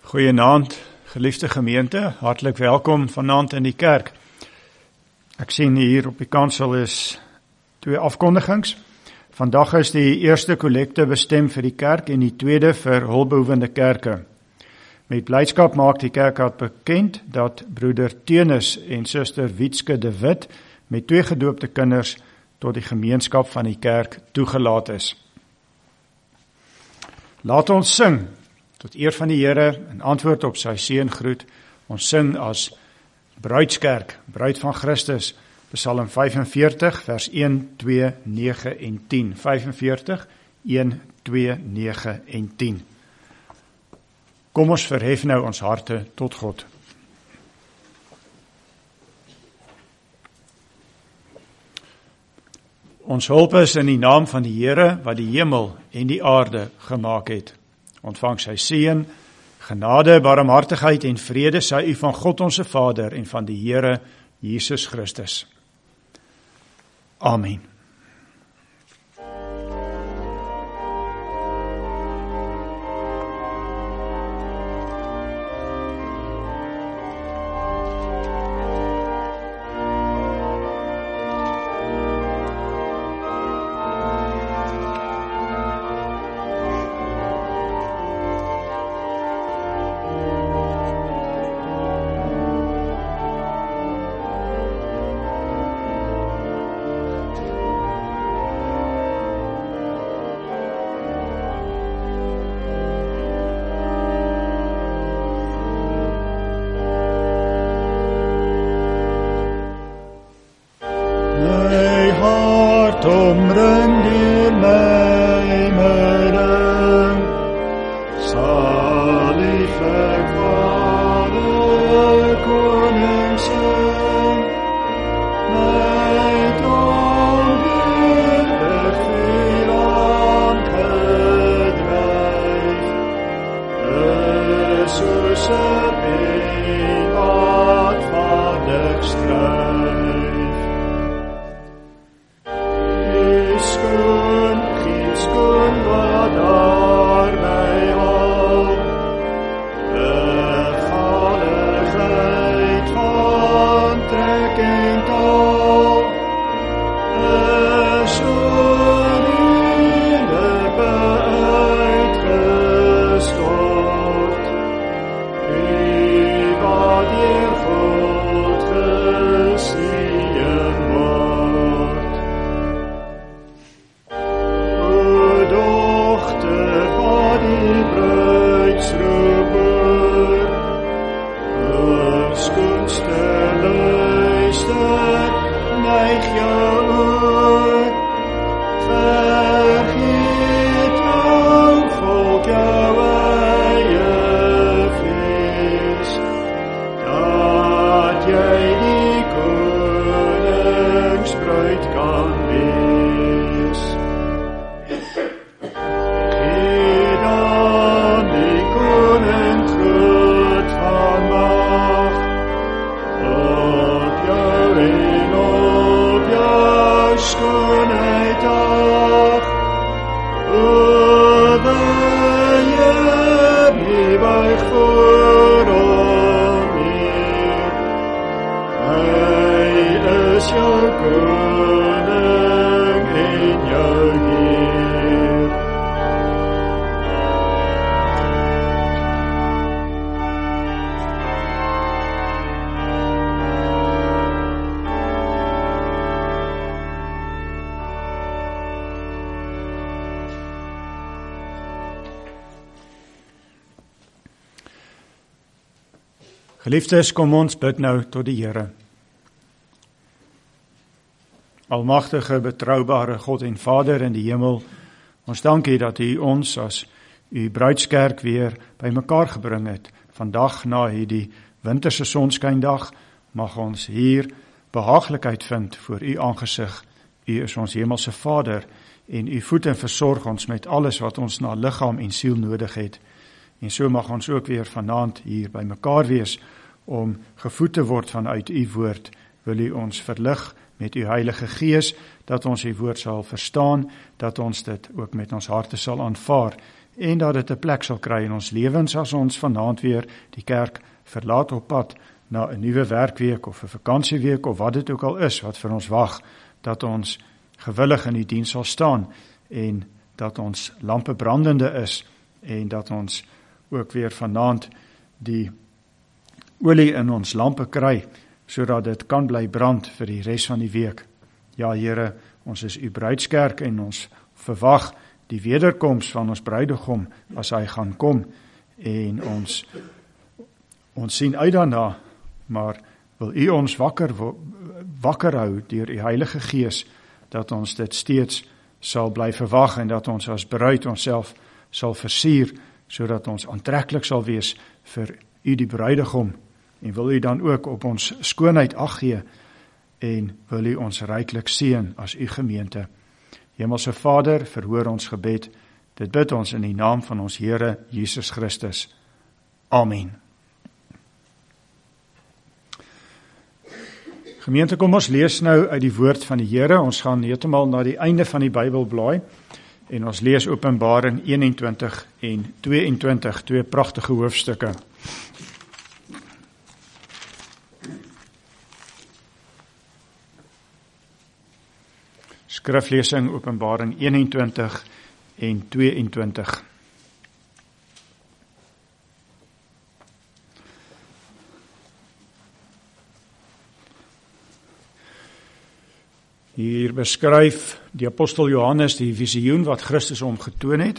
Goeienaand, geliefde gemeente, hartlik welkom vanaand in die kerk. Ek sien hier op die kansel is 2 afkondigings. Vandag is die eerste kollekte bestem vir die kerk en die tweede vir hulpbehoevende kerke. Met blydskap maak die kerkraad bekend dat broeder Teunis en suster Wietske de Wit met 2 gedoopte kinders tot die gemeenskap van die kerk toegelaat is. Laat ons sing tot eer van die Here in antwoord op sy seëngroet. Ons sing as bruidskerk, bruid van Christus, Psalm 45 vers 1, 2, 9 en 10. 45, 1, 2, 9 en 10. Kom ons verhef nou ons harte tot God. Ons hulp is in die naam van die Here wat die hemel en die aarde gemaak het. Ontvang sy seën, genade, barmhartigheid en vrede sy u van God ons Vader en van die Here Jesus Christus. Amen. Geliefdes, kom ons bid nou tot die Here. Almagtige, betroubare God en Vader in die hemel, ons dankie dat U ons as U bruidskerk weer bymekaar gebring het. Vandag na hierdie winterse sonskyndag mag ons hier behaaglikheid vind voor U aangesig. U is ons hemelse Vader en U voed en versorg ons met alles wat ons na liggaam en siel nodig het. En so mag ons ook weer vanaand hier bymekaar wees om gevoed te word vanuit U woord. Wil U ons verlig met U Heilige Gees, dat ons U woord sal verstaan, dat ons dit ook met ons harte sal aanvaar en dat dit 'n plek sal kry in ons lewens as ons vanaand weer die kerk verlaat op pad na 'n nuwe werkweek of 'n vakansieweek of wat dit ook al is wat vir ons wag, dat ons gewillig in die diens sal staan en dat ons lampe brandende is en dat ons ook weer vanaand die olie in ons lampe kry, sodat dit kan bly brand vir die res van die week. Ja, Here, ons is u bruidskerk en ons verwag die wederkoms van ons bruidegom as hy gaan kom en ons sien uit daarna, maar wil u ons wakker hou deur u Heilige Gees, dat ons dit steeds sal bly verwag en dat ons as bruid onsself sal versier, sodat ons aantreklik sal wees vir u die bruidegom, en wil u dan ook op ons skoonheid ag gee en wil u ons ryklik seën as u gemeente. Hemelse Vader, verhoor ons gebed. Dit bid ons in die naam van ons Here Jesus Christus. Amen. Gemeente, kom ons lees nou uit die woord van die Here. Ons gaan heeltemal na die einde van die Bybel blaai en ons lees Openbaring 21 en 22, twee pragtige hoofstukke. Skriflesing Openbaring 21 en 22. Hier beskryf die apostel Johannes die visioen wat Christus hom getoon het.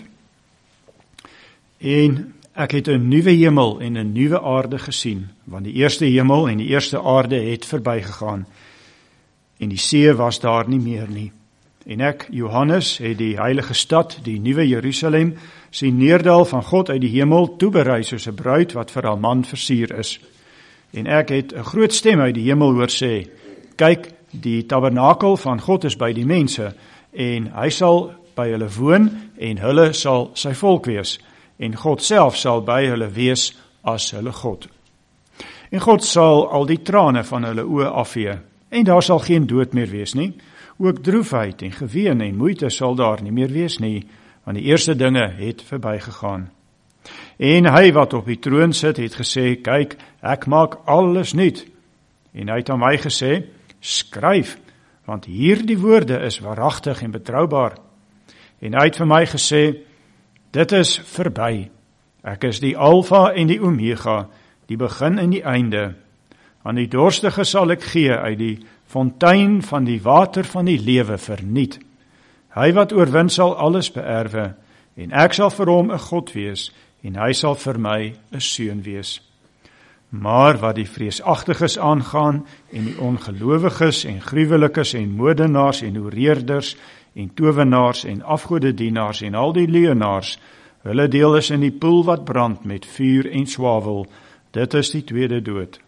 En ek het 'n nuwe hemel en 'n nuwe aarde gesien, want die eerste hemel en die eerste aarde het verbygegaan en die see was daar nie meer nie. En ek, Johannes, het die heilige stad, die nuwe Jerusalem, sien neerdal van God uit die hemel, toeberei soos 'n bruid wat vir haar man versier is. En ek het 'n groot stem uit die hemel hoor sê, kyk, die tabernakel van God is by die mense, en hy sal by hulle woon, en hulle sal sy volk wees, en God self sal by hulle wees as hulle God. En God sal al die trane van hulle oë afvee, en daar sal geen dood meer wees nie, ook droefheid en geween en moeite sal daar nie meer wees nie, want die eerste dinge het verbygegaan. En hy wat op die troon sit, het gesê, kyk, ek maak alles nuut. En hy het aan my gesê, skryf, want hierdie woorde is waaragtig en betroubaar. En hy het vir my gesê, dit is verby. Ek is die Alfa en die Omega, die begin en die einde. Aan die dorstige sal ek gee uit die fontein van die water van die lewe verniet. Hy wat oorwin sal alles beerwe, en ek sal vir hom 'n God wees, en hy sal vir my 'n seun wees. Maar wat die vreesagtiges aangaan, en die ongelowiges, en gruwelikes, en moordenaars, en hoereerders, en towenaars, en afgodedienaars, en al die leienaars, hulle deel is in die poel wat brand met vuur en swavel, dit is die tweede dood.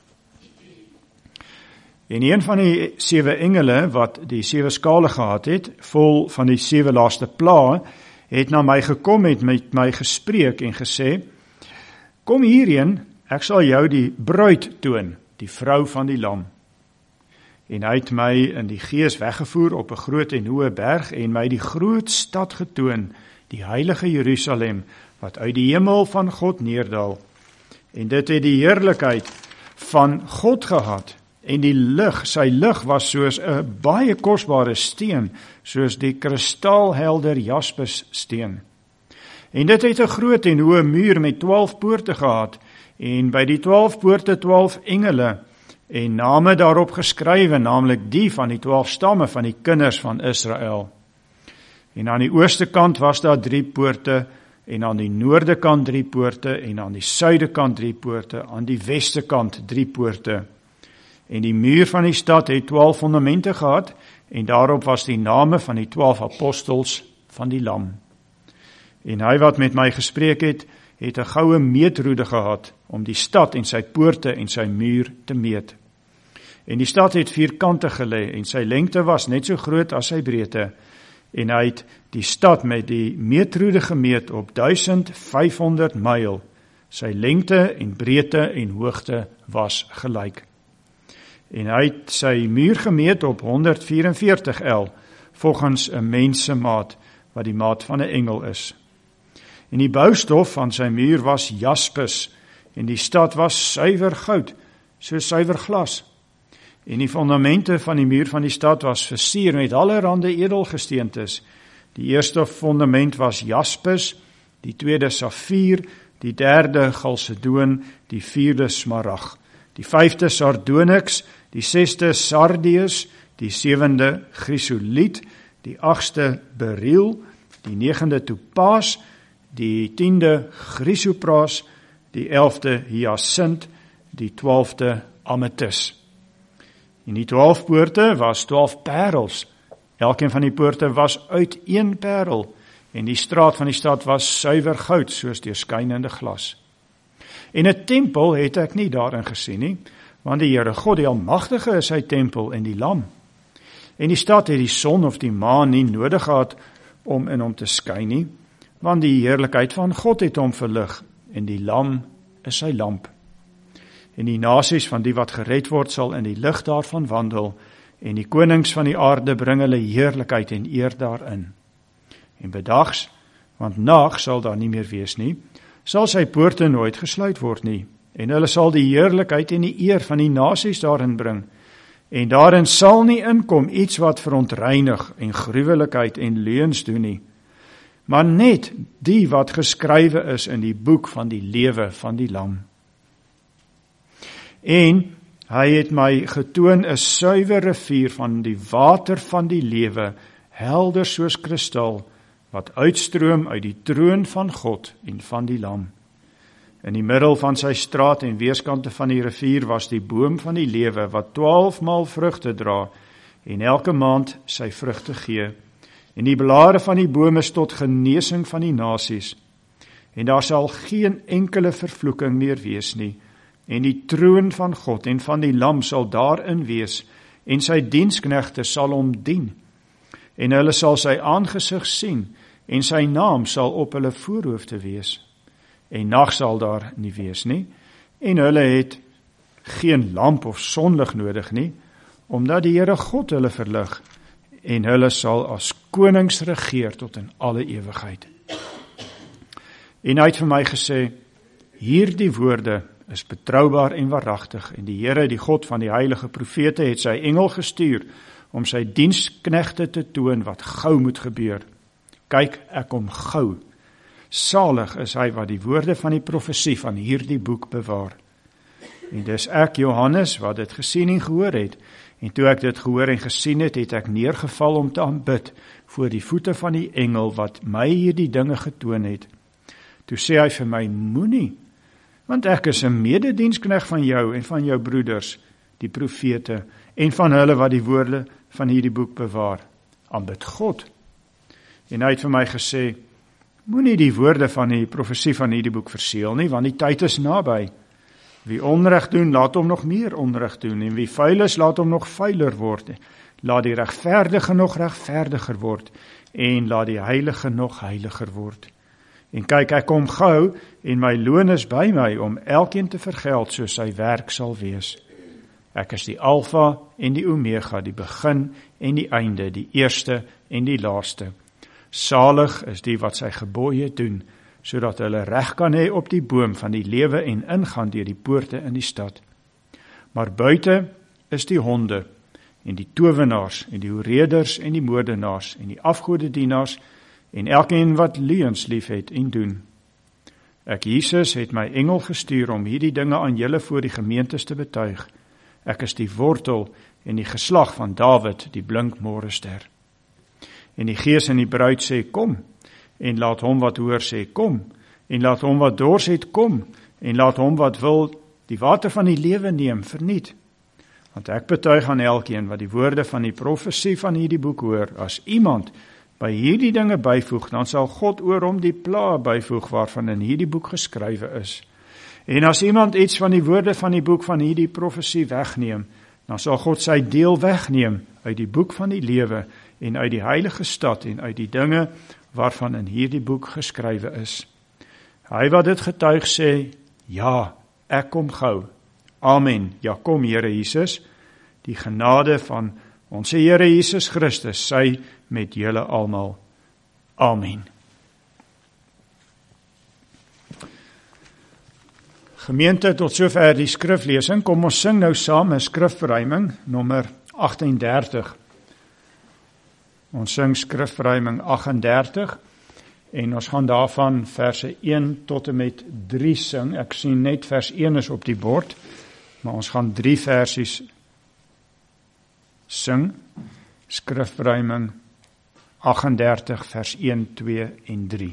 En een van die 7 engele, wat die 7 skale gehad het, vol van die 7 laaste plaae, het na my gekom, het met my gespreek en gesê, kom hierheen, ek sal jou die bruid toon, die vrou van die lam. En hy het my in die gees weggevoer op 'n groot en hoë berg, en my die groot stad getoon, die heilige Jerusalem, wat uit die hemel van God neerdal. En dit het die heerlikheid van God gehad, en die lig, sy lig was soos 'n baie kosbare steen, soos die kristalhelder jaspis steen. En dit het 'n groot en hoë muur met 12 poorte gehad, en by die 12 poorte 12 engele, en name daarop geskrywe, naamlik die van die 12 stamme van die kinders van Israel. En aan die ooste kant was daar 3 poorte, en aan die noorde kant 3 poorte, en aan die suide kant 3 poorte, aan die weste kant 3 poorte. En die muur van die stad het 12 fondamente gehad, en daarop was die name van die 12 apostels van die lam. En hy wat met my gespreek het 'n goue meetroede gehad, om die stad en sy poorte en sy muur te meet. En die stad het 4 kante gelê, en sy lengte was net so groot as sy breedte, en hy het die stad met die meetroede gemeet op 1500 myl, sy lengte en breedte en hoogte was gelyk. En hy het sy muur gemeet op 144 el, volgens 'n mensemaat, wat die maat van 'n engel is. En die boustof van sy muur was jaspis, en die stad was suiwer goud, so suiwer glas. En die fondamente van die muur van die stad was versier met allerhande edelgesteentes. Die eerste fondament was jaspis, die tweede safier, die derde chalcedoon, die vierde smarag, die vyfde sardonyx, die sesde sardius, die sewende chrysoliet, die agste beryl, die negende topaas, die 10de chrysopras, die 11de hyasint, die 12de amethyst. En die 12 poorte was 12 parels. Elkeen van die poorte was uit 1 parel, en die straat van die stad was suiwer goud, soos deurskynende glas. En 'n tempel het ek nie daarin gesien nie, want die Here God, die Almagtige, is sy tempel en die Lam. En die stad het die son of die maan nie nodig gehad om in hom te skyn nie, want die heerlikheid van God het hom verlig, en die Lam is sy lamp. En die nasies van die wat gered word sal in die lig daarvan wandel, en die konings van die aarde bring hulle heerlikheid en eer daarin. En bedags, want nag sal daar nie meer wees nie, sal sy poorte nooit gesluit word nie, en hulle sal die heerlikheid en die eer van die nasies daarin bring, en daarin sal nie inkom iets wat verontreinig en gruwelikheid en leuns doen nie, maar net die wat geskrywe is in die boek van die lewe van die Lam. En hy het my getoon 'n suiwer rivier van die water van die lewe, helder soos kristal, wat uitstroom uit die troon van God en van die Lam. In die middel van sy straat en weerskante van die rivier was die boom van die lewe, wat 12 maal vrugte dra, en elke maand sy vrugte gee. En die blare van die boom is tot genesing van die nasies. En daar sal geen enkele vervloeking meer wees nie. En die troon van God en van die Lam sal daarin wees, en sy diensknegte sal hom dien. En hulle sal sy aangesig sien, en sy naam sal op hulle voorhoofde wees. En nag sal daar nie wees nie, en hulle het geen lamp of sonlig nodig nie, omdat die Here God hulle verlig, en hulle sal as konings regeer tot in alle ewigheid. En hy het vir my gesê, hierdie woorde is betroubaar en waaragtig, en die Here, die God van die heilige profete, het sy engel gestuur, om sy diensknegte te toon wat gou moet gebeur. Kyk, ek kom gou. Salig is hy wat die woorde van die profesie van hierdie boek bewaar. En dis ek, Johannes, wat dit gesien en gehoor het, en toe ek dit gehoor en gesien het, het ek neergeval om te aanbid voor die voete van die engel wat my hierdie dinge getoon het. Toe sê hy vir my, moenie, want ek is 'n mededienskneg van jou en van jou broeders, die profete, en van hulle wat die woorde van hierdie boek bewaar. Aanbid God. En hy het vir my gesê, moenie die woorde van die profesie van hierdie boek verseël nie, want die tyd is naby. Wie onreg doen, laat hom nog meer onreg doen, en wie vuil is, laat hom nog vuiler word. Laat die regverdige nog regverdiger word, en laat die heilige nog heiliger word. En kyk, ek kom gou, en my loon is by my, om elkeen te vergeld soos sy werk sal wees. Ek is die Alfa en die Omega, die begin en die einde, die eerste en die laaste. Salig is die wat sy gebooie doen, sodat hulle reg kan hê op die boom van die lewe en ingaan deur die poorte in die stad. Maar buite is die honde, en die towenaars, en die hoereders, en die moordenaars, en die afgodedienaars, en elkeen wat leuns lief het en doen. Ek, Jesus, het my engel gestuur om hierdie dinge aan julle voor die gemeentes te betuig. Ek is die wortel en die geslag van Dawid, die blink morgenster. En die Gees en die bruid sê, kom, en laat hom wat hoor sê, kom, en laat hom wat dors het, kom, en laat hom wat wil die water van die lewe neem, verniet. Want ek betuig aan elkeen wat die woorde van die profesie van hierdie boek hoor, as iemand by hierdie dinge byvoeg, dan sal God oor hom die pla byvoeg waarvan in hierdie boek geskrywe is. En as iemand iets van die woorde van die boek van hierdie profesie wegneem, dan sal God sy deel wegneem uit die boek van die lewe en uit die heilige stad en uit die dinge waarvan in hierdie boek geskrywe is. Hy wat dit getuig sê, ja, ek kom gou. Amen. Ja, kom Here Jesus. Die genade van ons Here Jesus Christus sy met julle almal. Amen. Gemeente, tot sover die skriflesing. Kom ons sing nou saam 'n skrifverruiming, nommer 38. Ons sing skrifverruiming 38 en ons gaan daarvan verse 1 tot en met 3 sing. Ek sien net vers 1 is op die bord, maar ons gaan 3 versies sing. Skrifverruiming 38 vers 1, 2 en 3.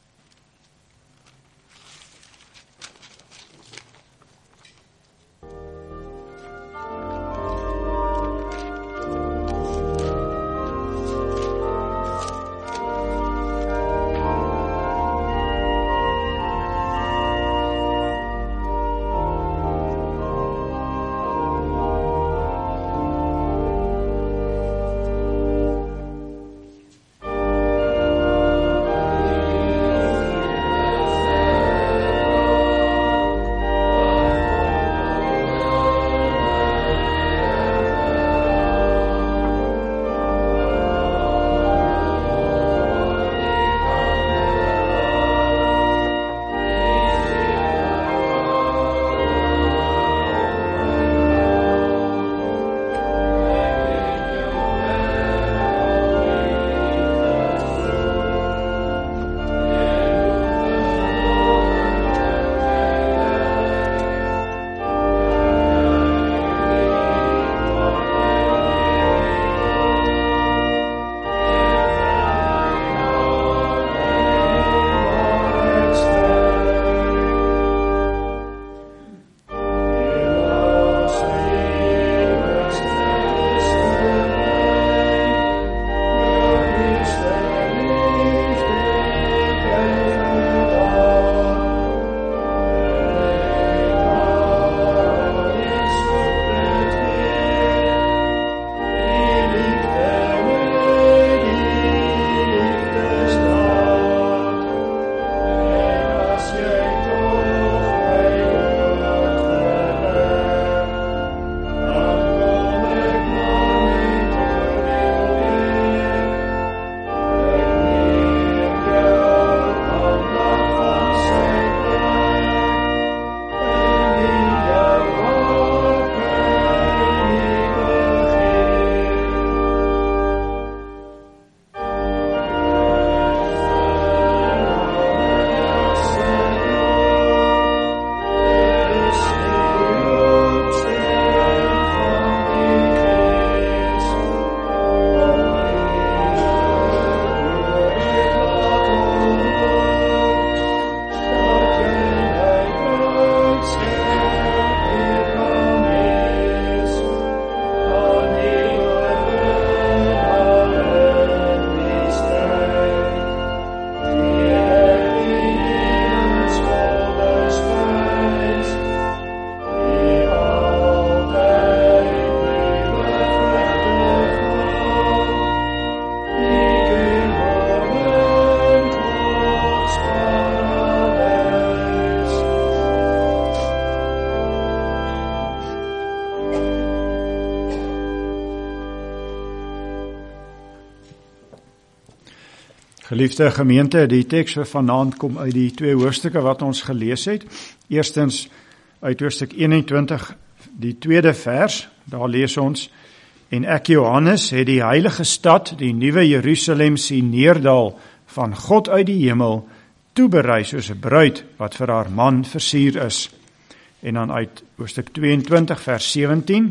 Geliefde gemeente, die teks vir vanaand kom uit die 2 hoofstukke wat ons gelees het. Eerstens uit hoofstuk 21, die 2de vers, daar lees ons: En ek, Johannes, het die heilige stad, die nuwe Jerusalem, sien neerdal van God uit die hemel, toeberei soos 'n bruid wat vir haar man versier is. En dan uit hoofstuk 22 vers 17: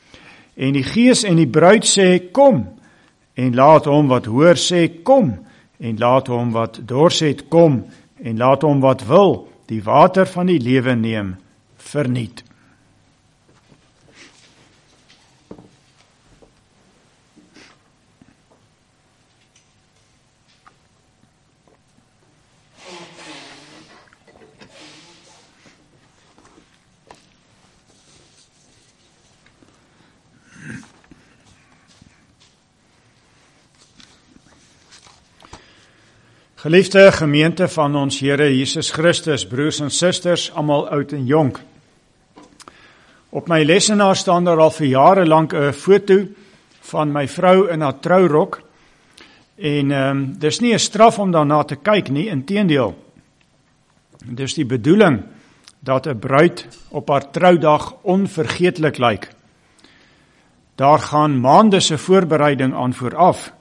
En die Gees en die bruid sê, kom, en laat hom wat hoor sê, kom, en laat hom wat dors het kom, en laat hom wat wil die water van die lewe neem, verniet. Geliefde gemeente van ons Here Jesus Christus, broers en susters, almal oud en jonk. Op my lesenaar staan daar al vir jare lank 'n foto van my vrou in haar trourok. En dis nie 'n straf om daarna te kyk nie, inteendeel. Dis die bedoeling dat 'n bruid op haar troudag onvergeetlik lyk. Daar gaan maande se voorbereiding aan vooraf.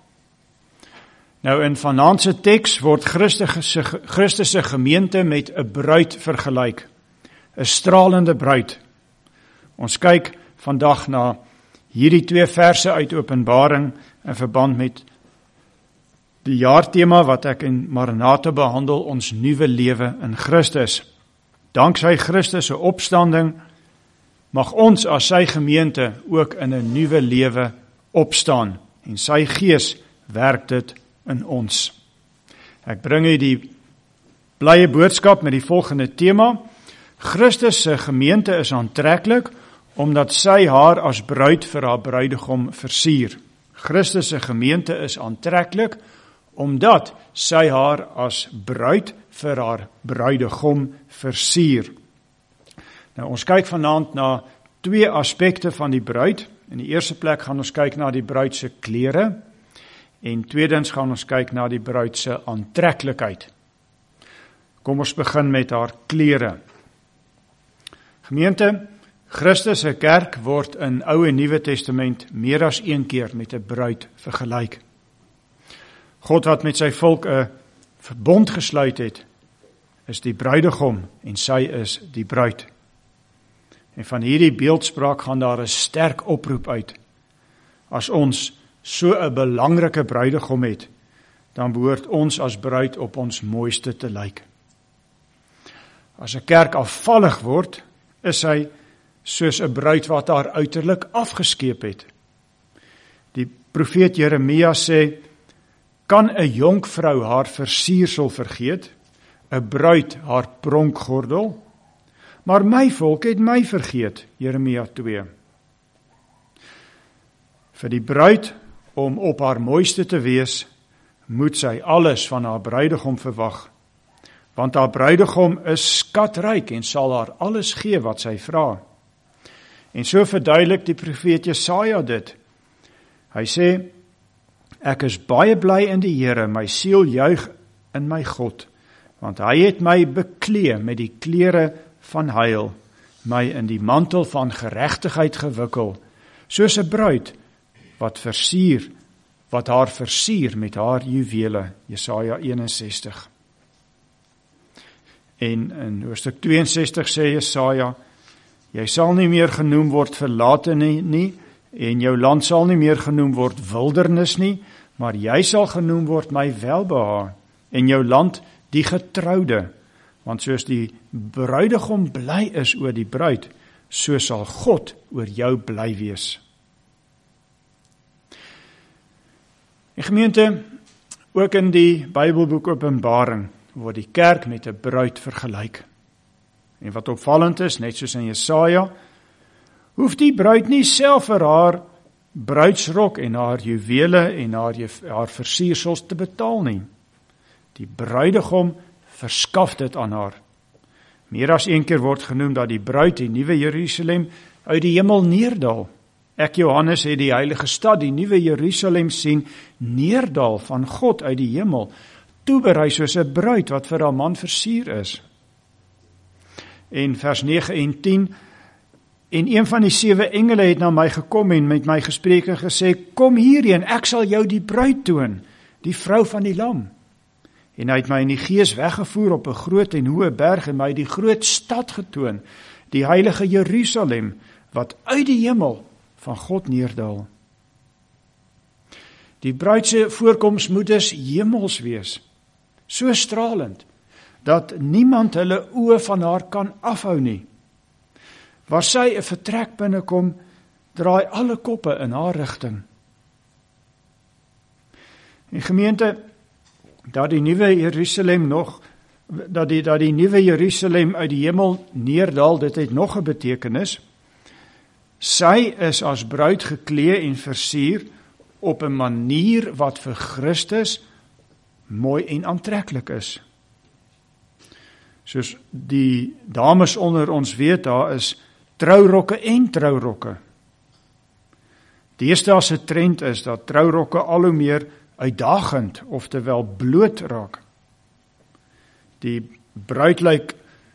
Nou in vanaand se teks word Christus se gemeente met 'n bruid vergelyk, 'n stralende bruid. Ons kyk vandag na hierdie 2 verse uit Openbaring in verband met die jaartema wat ek in Maranatha behandel, ons nuwe lewe in Christus. Danksy Christus se opstanding mag ons as sy gemeente ook in 'n nuwe lewe opstaan en sy gees werk dit in ons. Ek bring u die blye boodskap met die volgende tema: Christus se gemeente is aantreklik omdat sy haar as bruid vir haar bruidegom versier. Christus se gemeente is aantreklik omdat sy haar as bruid vir haar bruidegom versier. Nou ons kyk vanaand na 2 aspekte van die bruid. In die eerste plek gaan ons kyk na die bruid se klere en tweedens gaan ons kyk na die bruid se aantreklikheid. Kom ons begin met haar klere. Gemeente, Christus se kerk word in Ou en Nuwe Testament meer as 1 keer met 'n bruid vergelyk. God wat met sy volk 'n verbond gesluit het, is die bruidegom en sy is die bruid. En van hierdie beeldspraak gaan daar 'n sterk oproep uit. As ons so 'n belangrike bruidegom het, dan behoort ons as bruid op ons mooiste te lyk. As 'n kerk afvallig word, is hy soos 'n bruid wat haar uiterlik afgeskeep het. Die profeet Jeremia sê, kan 'n jonkvrou haar versiersel vergeet, 'n bruid haar pronkgordel? Maar my volk het my vergeet, Jeremia 2. Vir die bruid om op haar mooiste te wees, moet sy alles van haar bruidegom verwag, want haar bruidegom is skatryk en sal haar alles gee wat sy vra. En so verduidelik die profeet Jesaja dit. Hy sê, ek is baie bly in die Here, my siel juig in my God, want hy het my beklee met die klere van heil, my in die mantel van geregtigheid gewikkel, soos 'n bruid wat haar versier met haar juwele, Jesaja 61. En in hoofstuk 62 sê Jesaja, jy sal nie meer genoem word verlate nie, en jou land sal nie meer genoem word wildernis nie, maar jy sal genoem word my welbehae, en jou land die getroude, want soos die bruidegom bly is oor die bruid, so sal God oor jou bly wees. En gemeente, ook in die Bybelboek Openbaring word die kerk met 'n bruid vergelyk. En wat opvallend is, net soos in Jesaja, hoef die bruid nie self vir haar bruidsrok en haar juwele en haar versiersels te betaal nie. Die bruidegom verskaf dit aan haar. Meer as 1 keer word genoem dat die bruid, die nuwe Jerusalem, uit die hemel neerdal. Ek, Johannes, het die heilige stad, die nuwe Jerusalem sien neerdal van God uit die hemel, toeberei soos 'n bruid wat vir haar man versier is. En vers 9 en 10, en een van die 7 engele het na my gekom en met my gespreek en gesê, kom hierheen, ek sal jou die bruid toon, die vrou van die lam. En hy het my in die gees weggevoer op 'n groot en hoë berg en my die groot stad getoon, die heilige Jerusalem, wat uit die hemel van God neerdal. Die bruid se voorkoms moet dus hemels wees, so stralend, dat niemand hulle oë van haar kan afhou nie. Waar sy 'n vertrek binnekom, draai alle koppe in haar rigting. En gemeente, dat die nuwe Jerusalem uit die hemel neerdal, dit het nog 'n betekenis. Sy is as bruid geklee en versier op 'n manier wat vir Christus mooi en aantreklik is. Soos die dames onder ons weet, daar is trourokke en trourokke. Deesdae se trend is dat trourokke al hoe meer uitdagend, oftewel bloot raak. Die bruid lyk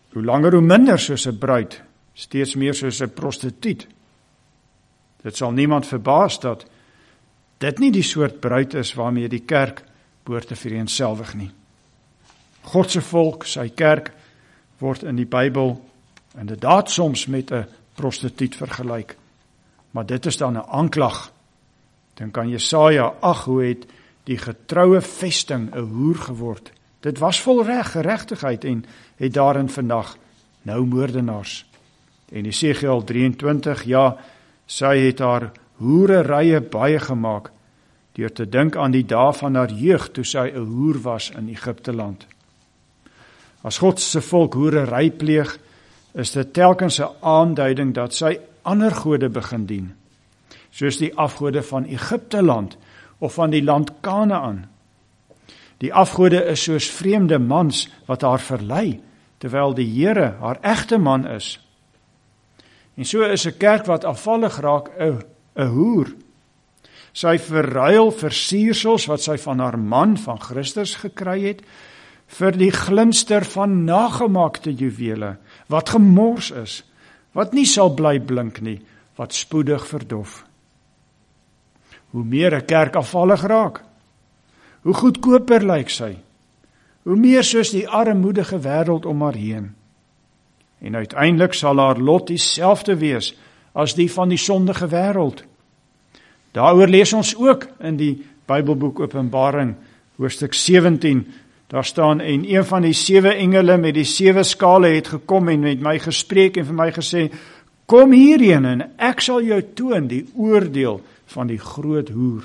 hoe langer hoe minder soos 'n bruid, steeds meer soos 'n prostituut. Dit sal niemand verbaas dat dit nie die soort bruid is waarmee die kerk behoort te vereenselwig nie. God se volk, sy kerk, word in die Bybel inderdaad soms met 'n prostituut vergelyk. Maar dit is dan 'n aanklag. Dink aan Jesaja, ag, hoe het die getroue vesting 'n hoer geword. Dit was vol geregtigheid en het daarin vandag nou moordenaars. En Esegiel 23, ja, sy het haar hoererye baie gemaak, deur te dink aan die dae van haar jeug, toe sy 'n hoer was in Egipte land. As God se volk hoerery pleeg, is dit telkens 'n aanduiding dat sy ander gode begin dien, soos die afgode van Egipte land, of van die land Kanaan. Die afgode is soos vreemde mans wat haar verlei, terwyl die Here haar egte man is. En so is 'n kerk wat afvallig raak 'n hoer. Sy verruil versiersels wat sy van haar man, van Christus gekry het, vir die glinster van nagemaakte juwele, wat gemors is, wat nie sal bly blink nie, wat spoedig verdof. Hoe meer 'n kerk afvallig raak, hoe goedkoper lyk sy, hoe meer soos die armoedige wêreld om haar heen. En uiteindelik sal haar lot dieselfde wees as die van die sondige wêreld. Daaroor lees ons ook in die Bybelboek Openbaring, hoofstuk 17, daar staan, en een van die 7 engele met die 7 skale het gekom en met my gespreek en vir my gesê, kom hierheen en ek sal jou toon die oordeel van die groot hoer.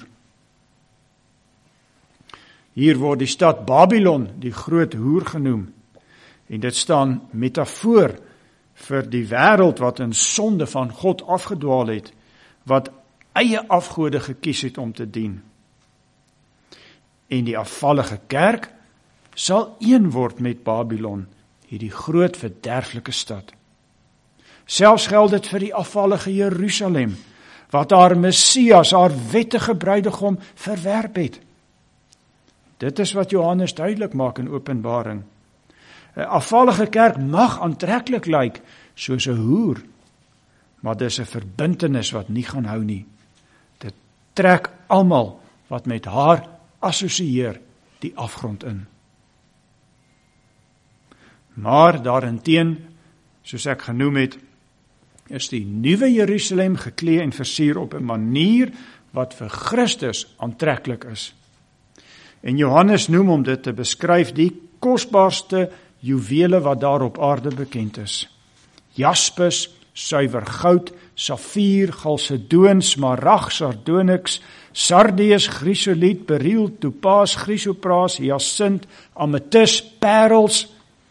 Hier word die stad Babylon die groot hoer genoem, en dit staan metafoor vir die wêreld wat in sonde van God afgedwaal het, wat eie afgode gekies het om te dien. En die afvallige kerk sal een word met Babylon, hierdie groot verderflike stad. Selfs geld dit vir die afvallige Jerusalem, wat haar Messias, haar wettige bruidegom, verwerp het. Dit is wat Johannes duidelik maak in Openbaring. 'n Afvallige kerk mag aantreklik lyk soos 'n hoer, maar dis 'n verbintenis wat nie gaan hou nie. Dit trek almal wat met haar assosieer die afgrond in. Maar daarenteen, soos ek genoem het, is die nuwe Jerusalem geklee en versier op 'n manier wat vir Christus aantreklik is. En Johannes noem om dit te beskryf die kosbaarste juwele wat daar op aarde bekend is. Jaspis, suiwer goud, safier, chalcedoon, smarag, sardonyx, sardius, chrysoliet, beryl, topaas, chrysopraas, hyasint, ametis, parels.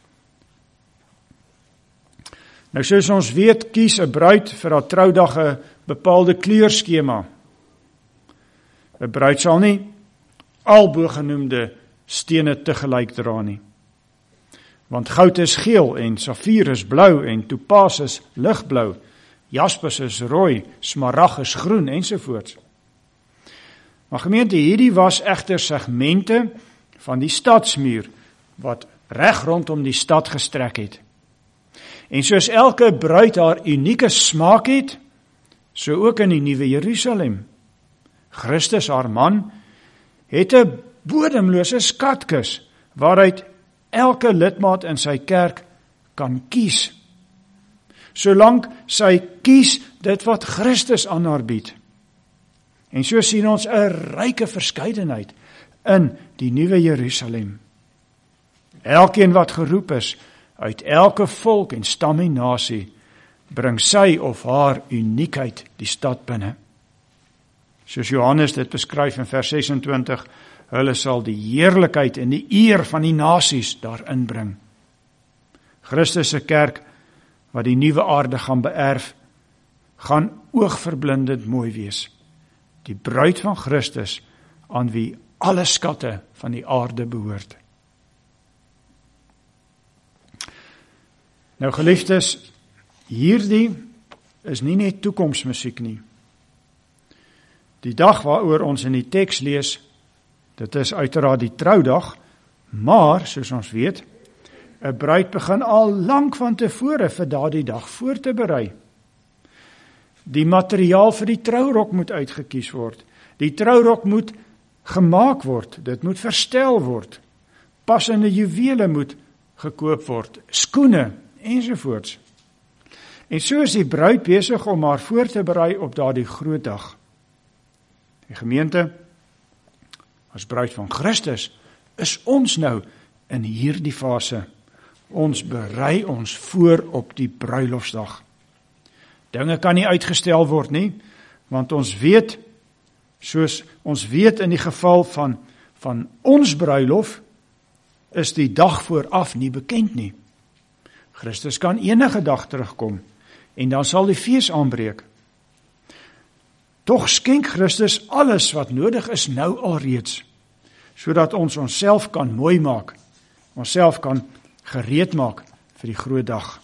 Nou soos ons weet, kies 'n bruid vir haar troudag 'n bepaalde kleurskema. 'n Bruid sal nie al bogenoemde stene tegelyk dra nie. Want goud is geel en safier is blou en topaas is ligblou, jaspis is rooi, smarag is groen ensovoorts. Maar gemeente, hierdie was egter segmente van die stadsmuur wat reg rondom die stad gestrek het. En soos elke bruid haar unieke smaak het, so ook in die nuwe Jerusalem. Christus, haar man, het 'n bodemlose skatkis waaruit elke lidmaat in sy kerk kan kies. Solank sy kies dit wat Christus aan haar bied. En so sien ons 'n ryke verskeidenheid in die nuwe Jerusalem. Elkeen wat geroep is uit elke volk en stam en nasie, bring sy of haar uniekheid die stad binne. Soos Johannes dit beskryf in vers 26, hulle sal die heerlikheid en die eer van die nasies daarin bring. Christus se kerk, wat die nuwe aarde gaan beerf, gaan oogverblindend mooi wees. Die bruid van Christus, aan wie alle skatte van die aarde behoort. Nou geliefdes, hierdie is nie net toekomsmusiek nie. Die dag waaroor ons in die teks lees, dit is uiteraard die troudag, maar, soos ons weet, 'n bruid begin al lank van tevore vir daardie dag voor te berei. Die materiaal vir die trourok moet uitgekies word. Die trourok moet gemaak word, dit moet verstel word. Passende juwele moet gekoop word, skoene ensovoorts. En so is die bruid besig om haar voor te berei op daardie groot dag. Die gemeente, as bruid van Christus, is ons nou in hierdie fase. Ons berei ons voor op die bruilofsdag. Dinge kan nie uitgestel word nie, want ons weet, soos ons weet in die geval van ons bruilof, is die dag vooraf nie bekend nie. Christus kan enige dag terugkom, en dan sal die fees aanbreek. Tog skenk Christus alles wat nodig is nou alreeds, sodat ons onsself kan mooi maak, onsself kan gereed maak vir die groot dag.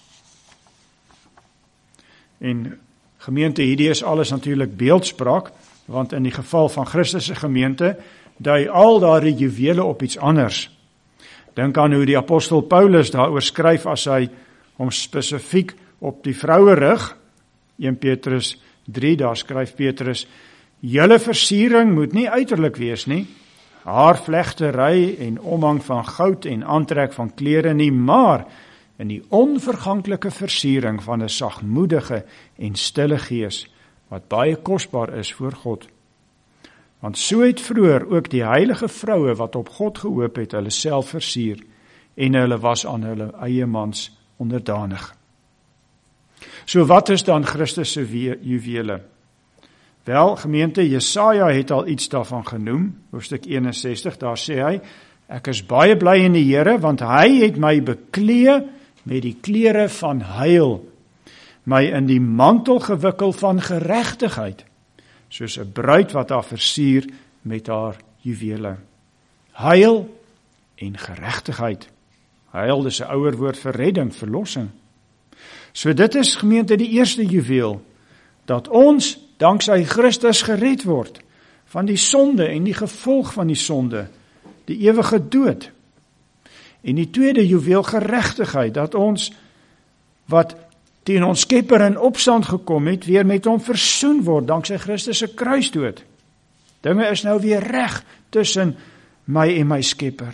En gemeente, hierdie is alles natuurlik beeldspraak, want in die geval van Christus se gemeente, dui al daardie juwele op iets anders. Dink aan hoe die apostel Paulus daaroor skryf as hy hom spesifiek op die vroue rig, 1 Petrus 3, daar skryf Petrus, julle versiering moet nie uiterlik wees nie, haarvlegtery en omhang van goud en aantrek van klere nie, maar in die onverganklike versiering van 'n sagmoedige en stille gees, wat baie kosbaar is voor God. Want so het vroeër ook die heilige vroue wat op God gehoop het, hulle self versier, en hulle was aan hulle eie mans onderdanig. So wat is dan Christus se juwele? Wel, gemeente, Jesaja het al iets daarvan genoem, hoofstuk 61, daar sê hy, ek is baie bly in die Here, want hy het my beklee met die klere van heil, my in die mantel gewikkel van geregtigheid, soos 'n bruid wat haar versier met haar juwele. Heil en geregtigheid. Heil is 'n ouer woord vir redding, verlossing. So dit is, gemeente, die eerste juweel, dat ons danksy Christus gered word van die sonde en die gevolg van die sonde, die ewige dood. En die tweede juweel, geregtigheid, dat ons wat teen ons Skepper in opstand gekom het, weer met hom versoen word, danksy Christus se kruisdood. Dinge is nou weer reg tussen my en my Skepper.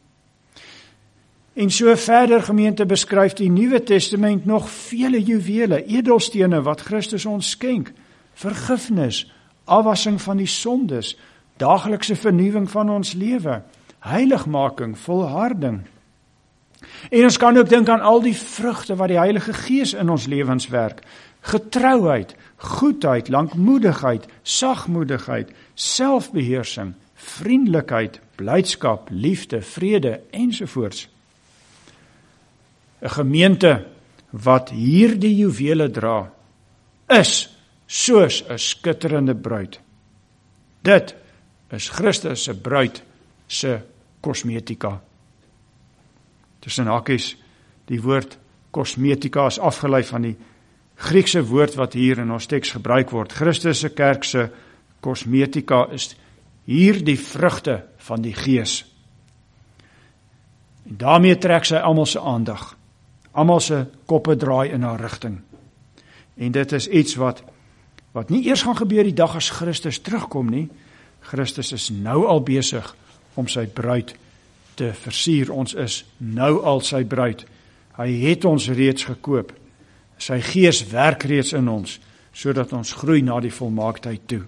En so verder, gemeente, beskryf die Nuwe Testament nog vele juwele, edelstene wat Christus ons skenk, vergifnis, afwassing van die sondes, daaglikse vernuwing van ons lewe, heiligmaking, volharding. En ons kan ook dink aan al die vrugte wat die Heilige Gees in ons lewens werk, getrouheid, goedheid, lankmoedigheid, sagmoedigheid, selfbeheersing, vriendelikheid, blydskap, liefde, vrede ensovoorts. 'n Gemeente wat hierdie juwele dra, is soos 'n skitterende bruid. Dit is Christus se bruid se kosmetika. Tussen hakies, die woord kosmetika is afgelei van die Griekse woord wat hier in ons teks gebruik word. Christus se kerk se kosmetika is hier die vrugte van die Gees. En daarmee trek sy almal se aandag. Almal se koppe draai in haar rigting. En dit is iets wat nie eers gaan gebeur die dag as Christus terugkom nie. Christus is nou al besig om sy bruid te versier. Ons is nou al sy bruid. Hy het ons reeds gekoop. Sy Gees werk reeds in ons, sodat ons groei na die volmaaktheid toe.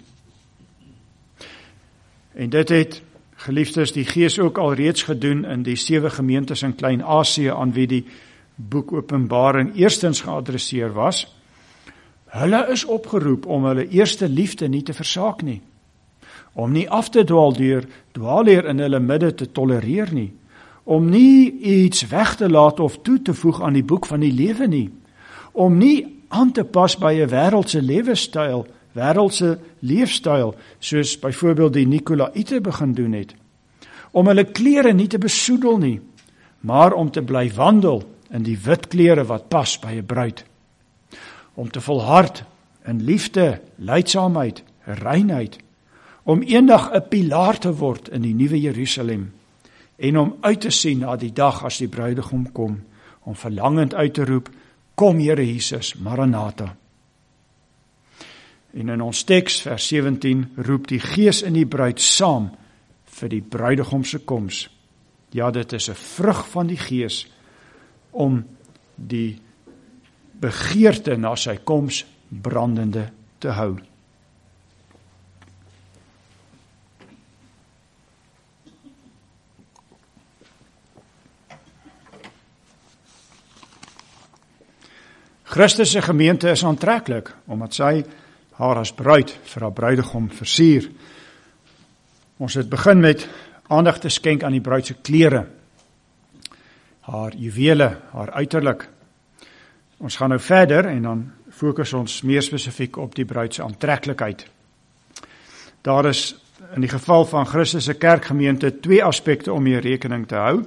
En dit het, geliefdes, die Gees ook al reeds gedoen in die 7 gemeentes in Klein-Asië, aan wie die boek Openbaring eerstens geadresseer was. Hulle is opgeroep om hulle eerste liefde nie te versaak nie, om nie af te dwaal deur dwaalleer in hulle midde te tolereer nie, om nie iets weg te laat of toe te voeg aan die boek van die lewe nie, om nie aan te pas by 'n wêreldse leefstyl, soos byvoorbeeld die Nikolaïte begin doen het, om hulle klere nie te besoedel nie, maar om te bly wandel in die wit klere wat pas by 'n bruid, om te volhard in liefde, lydsaamheid, reinheid, om eendag 'n pilaar te word in die nuwe Jerusalem, en om uit te sien na die dag as die bruidegom kom, om verlangend uit te roep, kom Here Jesus, Maranatha. En in ons teks, vers 17, roep die Gees in die bruid saam vir die bruidegom se koms. Ja, dit is 'n vrug van die Gees om die begeerte na sy koms brandende te hou. Christus se gemeente is aantreklik, omdat sy haar as bruid vir haar bruidegom versier. Ons het begin met aandag te skenk aan die bruid se klere, haar juwele, haar uiterlik. Ons gaan nou verder en dan fokus ons meer spesifiek op die bruid se aantreklikheid. Daar is in die geval van Christus se kerkgemeente 2 aspekte om mee rekening te hou.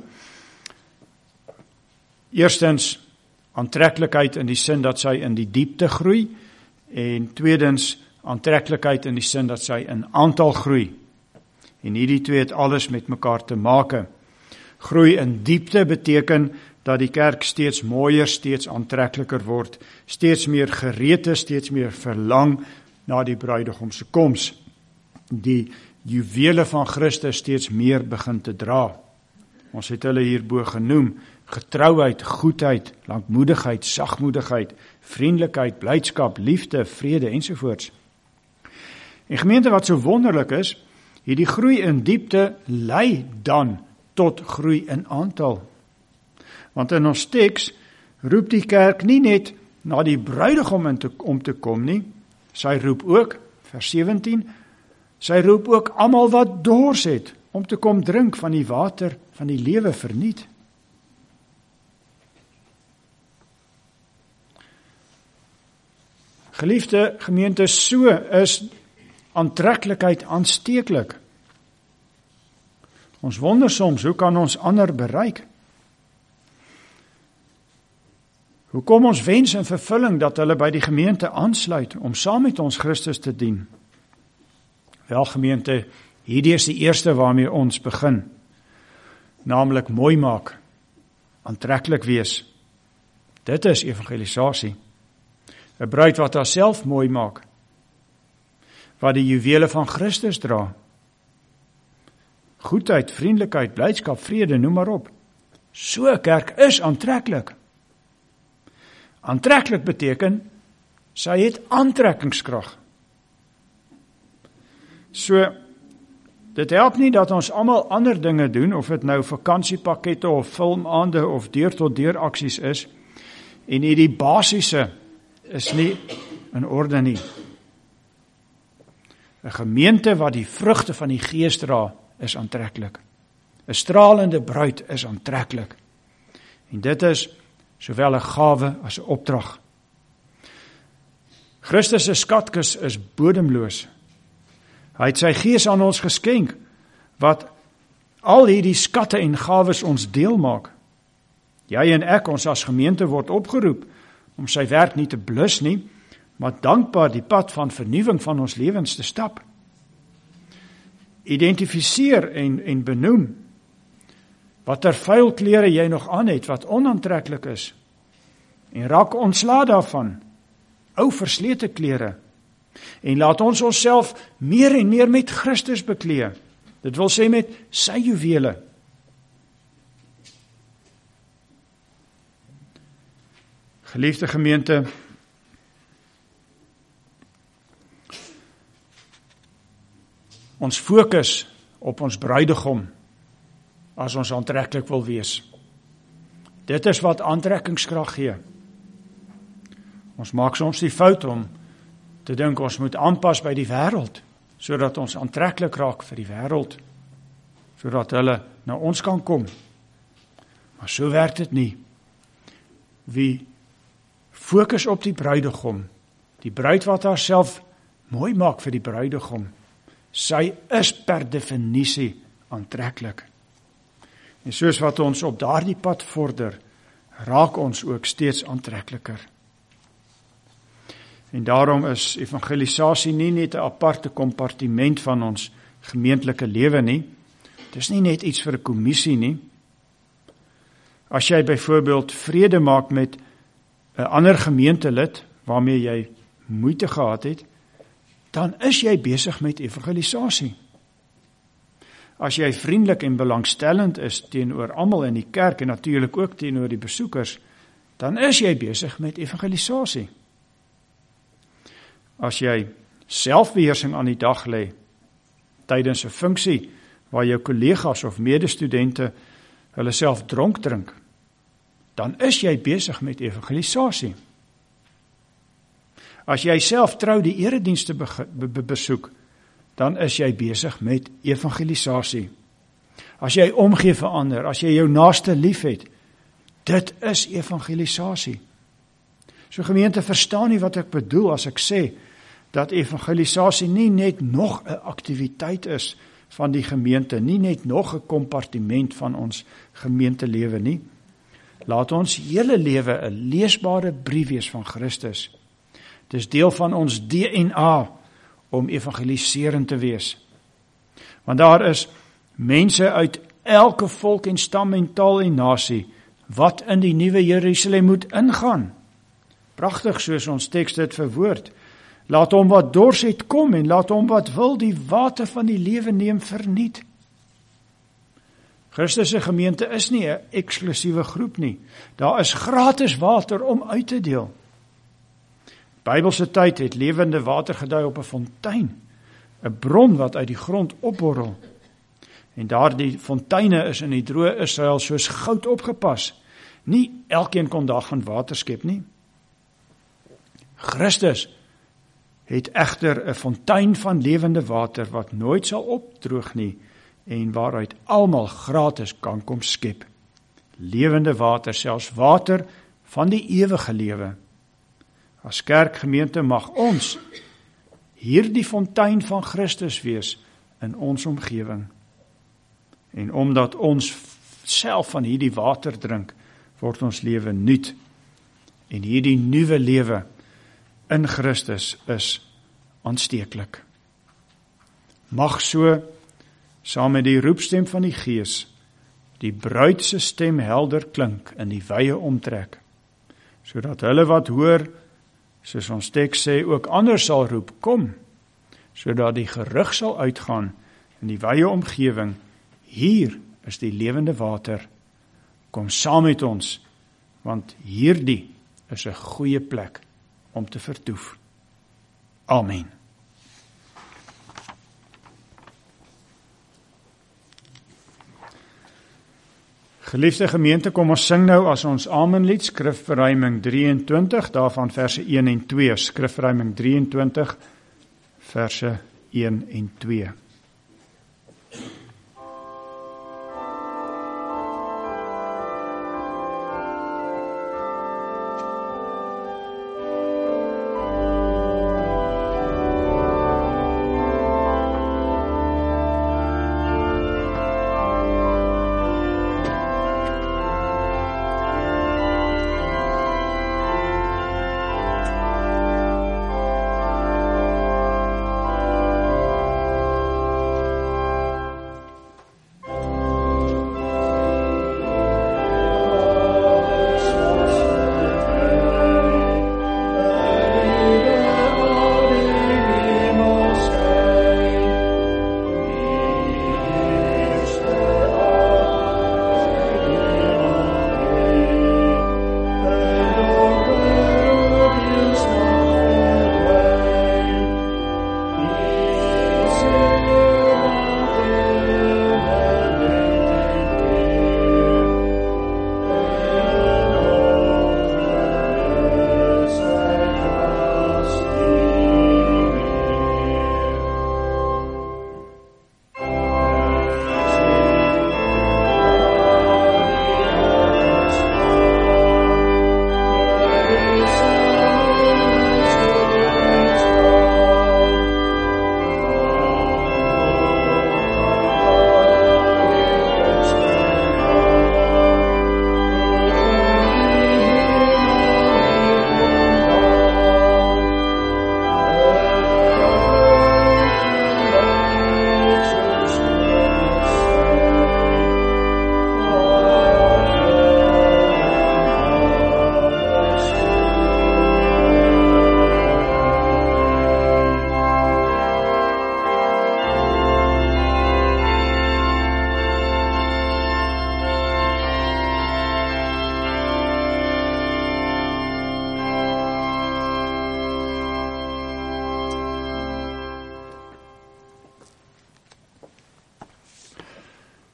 Eerstens, aantreklikheid in die sin dat sy in die diepte groei, en tweedens, aantreklikheid in die sin dat sy in aantal groei. En hierdie 2 het alles met mekaar te make. Groei in diepte beteken dat die kerk steeds mooier, steeds aantrekliker word, steeds meer gereed is, steeds meer verlang na die bruidegom se koms. Die juwele van Christus steeds meer begin te dra. Ons het hulle hierbo genoem: getrouheid, goedheid, lankmoedigheid, sagmoedigheid, vriendelikheid, blydskap, liefde, vrede ensovoorts. En gemeente, wat so wonderlik is, hierdie groei in diepte lei dan tot groei in aantal. Want in ons teks roep die kerk nie net na die bruidegom om te kom nie, sy roep ook, vers 17, sy roep ook almal wat dors het, om te kom drink van die water van die lewe verniet. Geliefde gemeente, so is aantreklikheid aansteeklik. Ons wonder soms, hoe kan ons ander bereik? Hoe kom ons wens in vervulling dat hulle by die gemeente aansluit om saam met ons Christus te dien? Wel gemeente, hierdie is die eerste waarmee ons begin, naamlik mooi maak, aantreklik wees. Dit is evangelisasie. 'n bruid wat haarself mooi maak, wat die juwele van Christus dra. Goedheid, vriendelikheid, blydskap, vrede, noem maar op. So 'n kerk is aantreklik. Aantreklik beteken, sy het aantrekkingskrag. So, dit help nie dat ons almal ander dinge doen, of dit nou vakansiepakkette of filmaande of deur-tot-deur aksies is, en hierdie basiese is nie in orde nie. 'n gemeente wat die vrugte van die Gees dra, is aantreklik. 'n stralende bruid is aantreklik. En dit is sowel 'n gawe as 'n opdrag. Christus se skatkis is bodemloos. Hy het sy Gees aan ons geskenk, wat al hierdie skatte en gawes ons deel maak. Jy en ek, ons as gemeente, word opgeroep om sy werk nie te blus nie, maar dankbaar die pad van vernuwing van ons lewens te stap. Identifiseer en benoem watter vuil klere jy nog aan het, wat onaantreklik is, en raak ontslae daarvan, ou verslete klere, en laat ons onsself meer en meer met Christus beklee. Dit wil sê met sy juwele. Geliefde gemeente, ons fokus op ons bruidegom as ons aantreklik wil wees. Dit is wat aantrekkingskrag gee. Ons maak soms die fout om te dink ons moet aanpas by die wêreld, sodat ons aantreklik raak vir die wêreld, sodat hulle na ons kan kom. Maar so werk dit nie. Wie fokus op die bruidegom, die bruid wat haarself mooi maak vir die bruidegom, sy is per definisie aantreklik. En soos wat ons op daardie pad vorder, raak ons ook steeds aantrekliker. En daarom is evangelisasie nie net 'n aparte kompartiment van ons gemeentelike lewe nie. Dis nie net iets vir 'n kommissie nie. As jy byvoorbeeld vrede maak met 'n ander gemeentelid waarmee jy moeite gehad het, dan is jy besig met evangelisasie. As jy vriendelik en belangstellend is teenoor almal in die kerk en natuurlik ook teenoor die besoekers, dan is jy besig met evangelisasie. As jy selfbeheersing aan die dag lê tydens 'n funksie waar jou kollegas of medestudente hulle self dronk drink, dan is jy besig met evangelisasie. As jy self trou die eredienste besoek, dan is jy besig met evangelisasie. As jy omgee vir ander, as jy jou naaste liefhet, dit is evangelisasie. So gemeente, verstaan nie wat ek bedoel as ek sê dat evangelisasie nie net nog 'n aktiwiteit is van die gemeente, nie net nog 'n kompartiment van ons gemeentelewe nie. Laat ons hele lewe 'n leesbare brief wees van Christus. Dis deel van ons DNA om evangeliserend te wees. Want daar is mense uit elke volk en stam en taal en nasie wat in die nuwe Jerusalem moet ingaan. Pragtig soos ons teks dit verwoord. Laat hom wat dors het kom en laat hom wat wil die water van die lewe neem verniet. Christus se gemeente is nie 'n eksklusiewe groep nie. Daar is gratis water om uit te deel. Bybelse tyd het lewende water gedui op 'n fontein, 'n bron wat uit die grond opborrel. En daardie fonteine is in die droë Israel soos goud opgepas. Nie elkeen kon daarvan water skep nie. Christus het egter 'n fontein van lewende water wat nooit sal opdroog nie en waaruit almal gratis kan kom skep. Lewende water, selfs water van die ewige lewe. As kerkgemeente mag ons hierdie fontein van Christus wees in ons omgewing. En omdat ons self van hierdie water drink, word ons lewe nuut. En hierdie nuwe lewe in Christus is aansteeklik. Mag so, saam met die roepstem van die Gees, die bruid se stem helder klink in die wye omtrek, sodat hulle wat hoor, soos ons teks sê, ook ander sal roep, kom, sodat die gerug sal uitgaan in die wye omgewing, hier is die lewende water, kom saam met ons, want hierdie is 'n goeie plek om te vertoef. Amen. Geliefde gemeente, kom ons sing nou as ons Amenlied, skrifverruiming 23, daarvan verse 1 en 2, skrifverruiming 23, verse 1 en 2.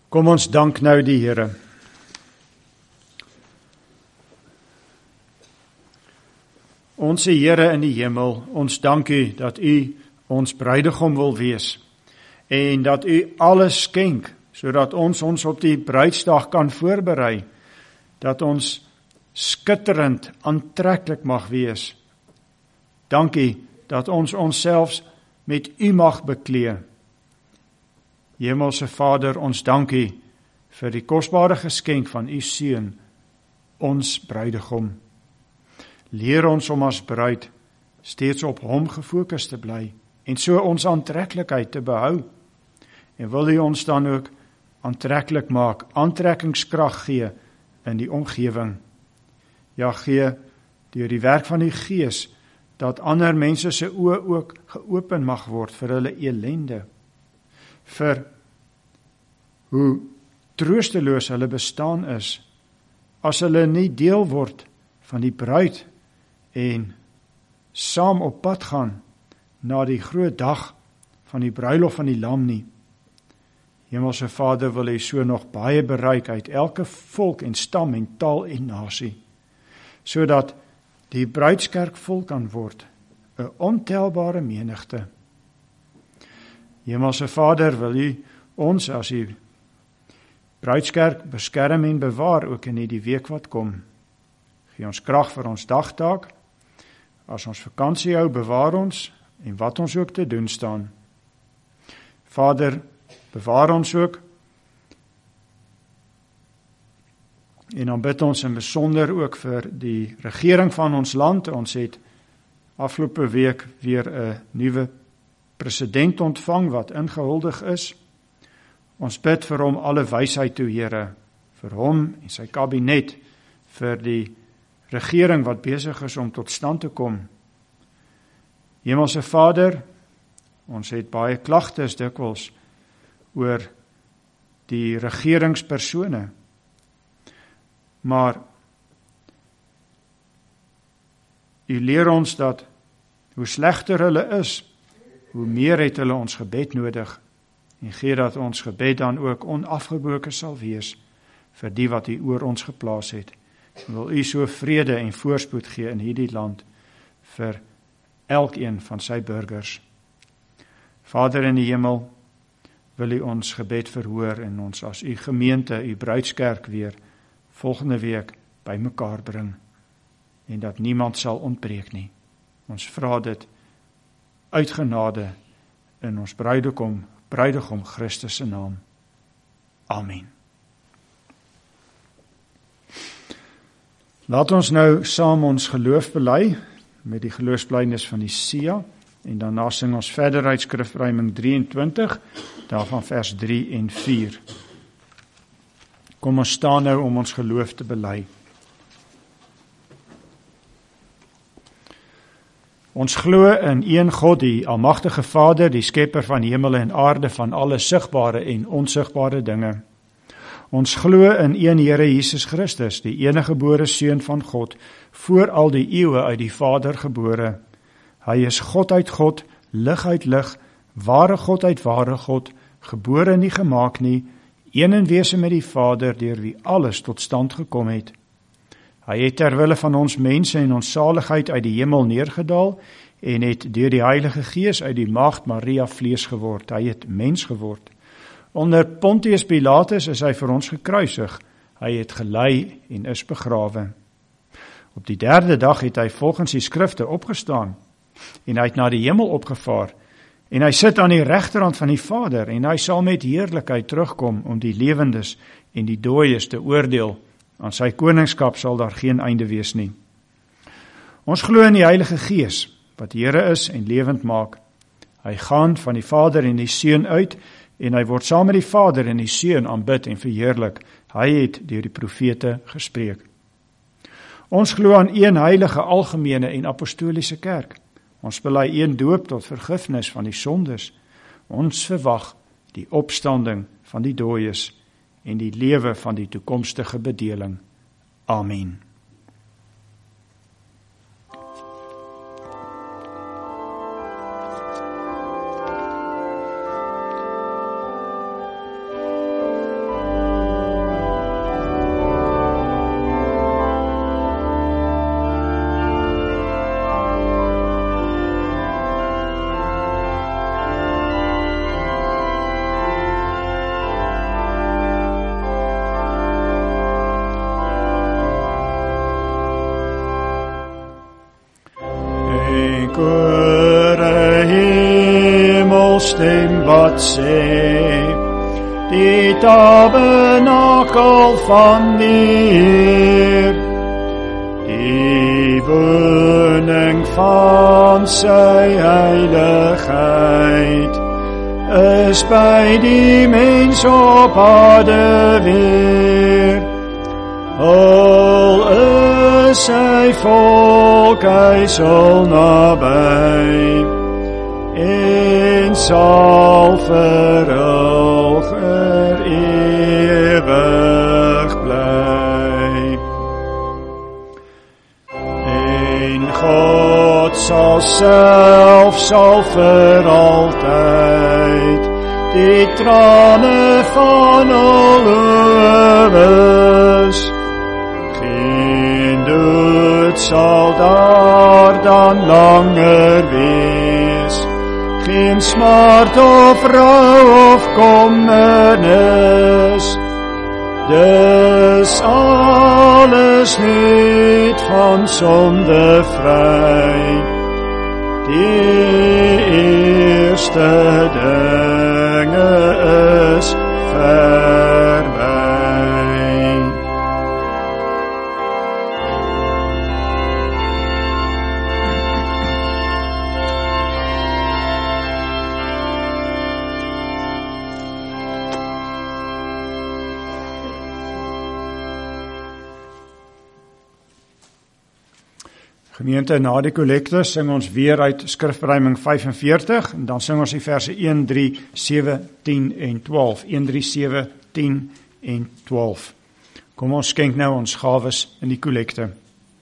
Kom ons dank nou die Here. Onse Here in die hemel, ons dank U dat U ons bruidegom wil wees en dat U alles skenk sodat ons op die bruidsdag kan voorberei, dat ons skitterend aantreklik mag wees. Dankie dat ons onsself met U mag beklee. Hemelse Vader, ons dank U vir die kosbare geskenk van U Seun, ons bruidegom. Leer ons om as bruid steeds op Hom gefokus te bly en so ons aantreklikheid te behou. En wil U ons dan ook aantreklik maak, aantrekkingskrag gee in die omgewing. Ja, gee deur die werk van die Gees dat ander mense se oë ook geopen mag word vir hulle elende, vir hoe troosteloos hulle bestaan is, as hulle nie deel word van die bruid en saam op pad gaan na die groot dag van die bruilof van die lam nie. Hemelse Vader, wil U so nog baie bereik uit elke volk en stam en taal en nasie, sodat die bruidskerk vol kan word, 'n ontelbare menigte. Hemelse Vader, wil U ons as U bruidskerk beskerm en bewaar ook in die week wat kom. Gee ons krag vir ons dagtaak. As ons vakansie hou, bewaar ons en wat ons ook te doen staan. Vader, bewaar ons ook. En dan bid ons in besonder ook vir die regering van ons land. Ons het afgelope week weer 'n nuwe president ontvang wat ingehuldig is. Ons bid vir hom alle wysheid toe, Here, vir hom en sy kabinet, vir die regering wat besig is om tot stand te kom. Hemelse Vader, ons het baie klagtes dikwels oor die regeringspersone, maar U leer ons dat hoe slegter hulle is, hoe meer het hulle ons gebed nodig, en gee dat ons gebed dan ook onafgebroke sal wees vir die wat U oor ons geplaas het. Wil U so vrede en voorspoed gee in hierdie land vir elkeen van sy burgers. Vader in die hemel, wil U ons gebed verhoor en ons as U gemeente, U bruidskerk weer volgende week bymekaar bring en dat niemand sal ontbreek nie. Ons vra dit uit genade in ons bruidegom Christus se naam. Amen. Laat ons nou saam ons geloof bely met die geloofsbelijdenis van die SIA en daarna sing ons verder uit skrifruiming 23, daarvan vers 3 en 4. Kom ons staan nou om ons geloof te bely. Ons glo in een God, die almagtige Vader, die skepper van hemel en aarde, van alle sigbare en onsigbare dinge. Ons glo in een Here Jesus Christus, die enige gebore Seun van God, voor al die eeue uit die Vader gebore. Hy is God uit God, lig uit lig, ware God uit ware God, gebore nie gemaak nie, een in wese met die Vader, deur wie alles tot stand gekom het. Hy het terwille van ons mense en ons saligheid uit die hemel neergedaal en het deur die Heilige Gees uit die maagd Maria vlees geword. Hy het mens geword. Onder Pontius Pilatus is hy vir ons gekruisig. Hy het gelei en is begrawe. Op die 3de dag het hy volgens die skrifte opgestaan en hy het na die hemel opgevaar en hy sit aan die regterhand van die Vader en hy sal met heerlikheid terugkom om die lewendes en die dooies te oordeel. Aan sy koningskap sal daar geen einde wees nie. Ons glo in die Heilige Gees, wat Here is en lewend maak. Hy gaan van die Vader en die Seun uit, en hy word saam met die Vader en die Seun aanbid en verheerlik. Hy het deur die profete gespreek. Ons glo aan een heilige, algemene en apostoliese kerk. Ons bely een doop tot vergifnis van die sondes. Ons verwag die opstanding van die dooies en die lewe van die toekomstige bedeling. Amen. kore hemelstem wat sê, die tabernakel van die Heer, die woning van sy heiligheid, is by die mens op aarde weer. Al is sy volk, hy sal naby, en sal verhul ewig bly. En God sal vir altyd die trane van al oewes. Geen dood sal daar dan langer wees, geen smart of rou of kommernis. Dis alles net van sonde vry. Die eerste dinge is verby. Gemeente, na die kollekte sing ons weer uit skrifruiming 45 en dan sing ons die verse 1, 3, 7, 10 en 12. 1, 3, 7, 10 en 12. Kom ons skenk nou ons gawes in die kollekte.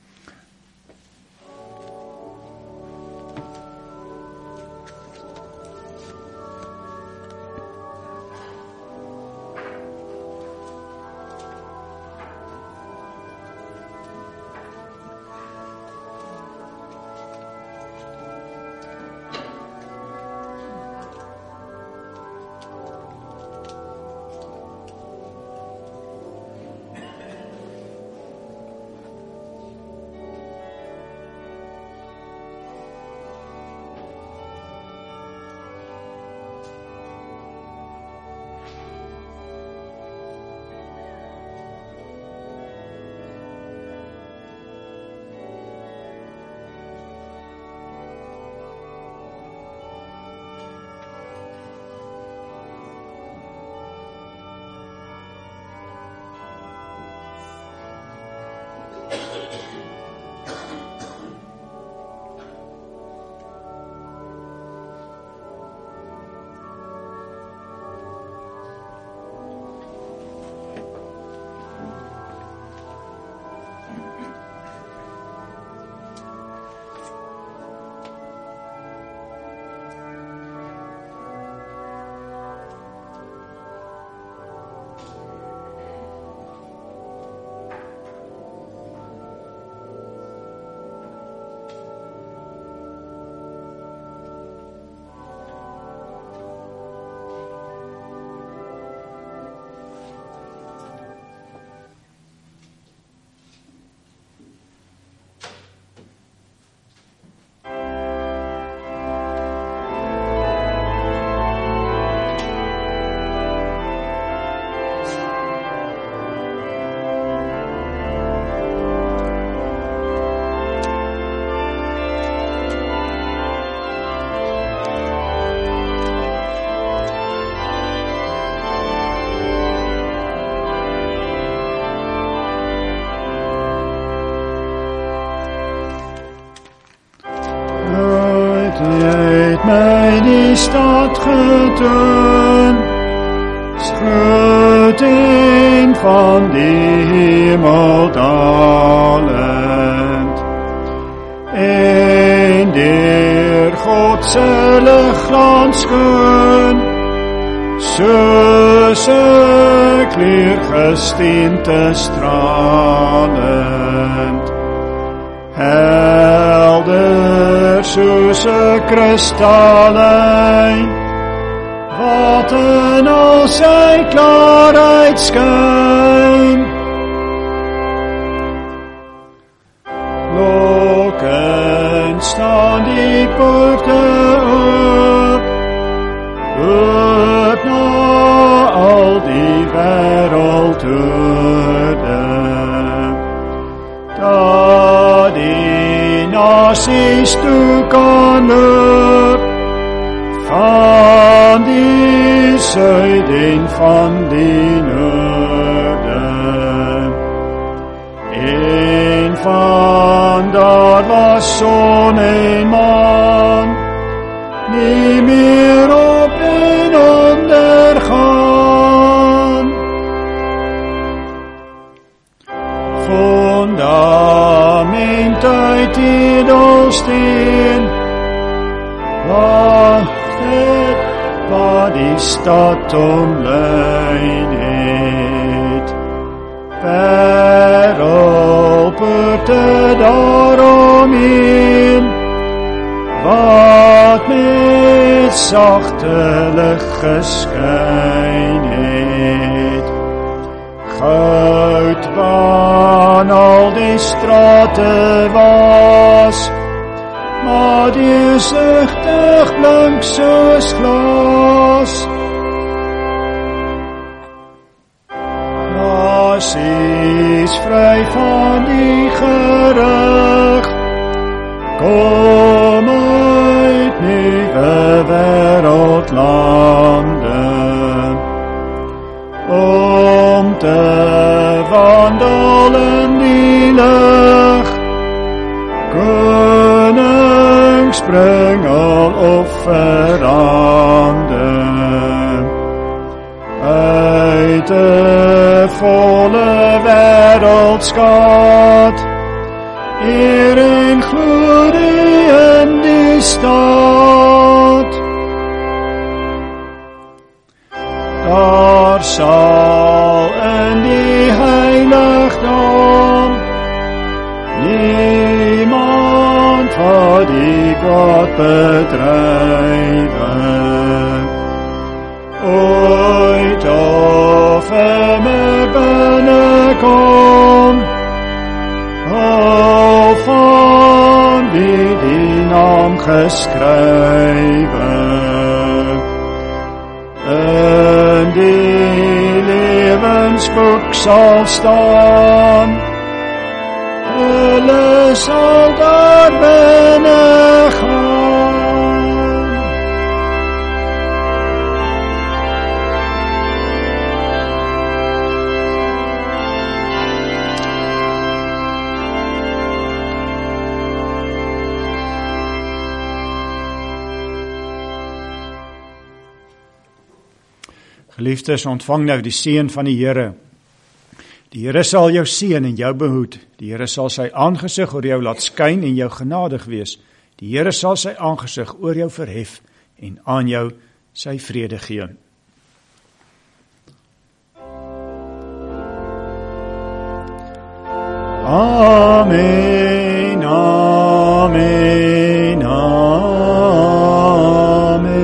Stad getoon, groot en van die hemel dalend, en deur God se ligglans skoon, soos 'n kleurgesteente stralend, helder soos 'n kristallyn, wat in al sy klaarheid skyn. Lokkend staan gaan die poorte oop na al die wêreldhoorde, dat die nasies toe kan loop, van die suid en van die noorde, en van daar was son en maan, nie meer op en onder gaan. Fundament uit edelsteen, wacht het wat die stad omleid het. Wêreldpoorte daaromheen, wat met sagte lig geskyn het. Goudbaan al die strate was, maar deursigtig blink soos glas. Nasies vry van die gerug, kom uit nuwe wêreldlande, om te wandel in die lig. Konings bring al offerande, uit 'n volle wêreldskat, eer en glorie in die stad. Daar sal in die heiligdom niemand wat die kwaad bedrywe, ooit of immer binnekom, of van wie die naam geskrywe, in die lewensboek sal staan. Hulle sal daar binne gaan. Geliefdes, ontvang nou die seën van die Here. Die Here sal jou seën en jou behoed. Die Here sal sy aangesig oor jou laat skyn en jou genadig wees. Die Here sal sy aangesig oor jou verhef en aan jou sy vrede gee. Amen, amen, amen.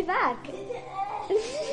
werk.